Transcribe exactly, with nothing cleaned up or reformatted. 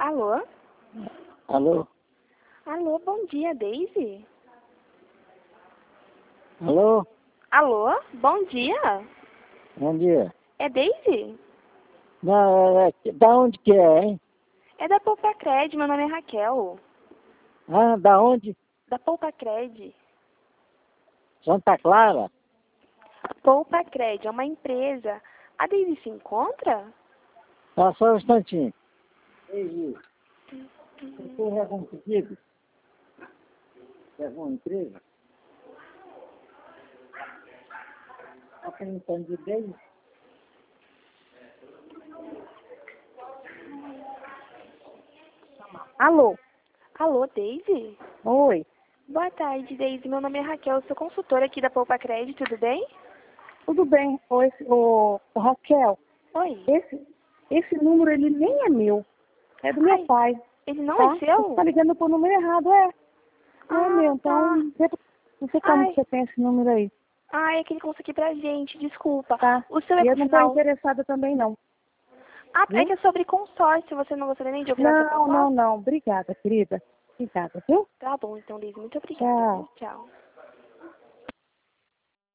Alô? Alô? Alô, bom dia, Daisy? Alô? Alô, bom dia? Bom dia. É Daisy? Não, é, é, da onde que é, hein? É da Poupa Cred, meu nome é Raquel. Ah, da onde? Da Poupa Cred. Santa Clara? Poupa Cred é uma empresa. A Daisy se encontra? Tá, só um instantinho. Ei, você tem algum pedido? De alguma empresa? Tá perguntando de Deus? Alô? Alô, Daisy? Oi. Boa tarde, Daisy. Meu nome é Raquel, sou consultora aqui da Poupa Cred, tudo bem? Tudo bem? Oi, ô, ô, Raquel. Oi. Esse, esse número, ele nem é meu. É do meu Ai, pai. ele não Tá? é seu? Você tá ligando pro número errado, é. Não é Ah, meu. tá. Então, vê- não sei como Ai, que você tem esse número aí. ai, é que ele conseguiu aqui pra gente, desculpa. Tá? O seu é E eu pro não tô final... interessada também, não. Ah, é Viu? que é sobre consórcio, você não gostaria nem de ouvir nossa Não, proposta? não, não. Obrigada, querida. Obrigada, viu? Tá bom, então, Daisy, muito obrigada, Tchau. viu? Tchau.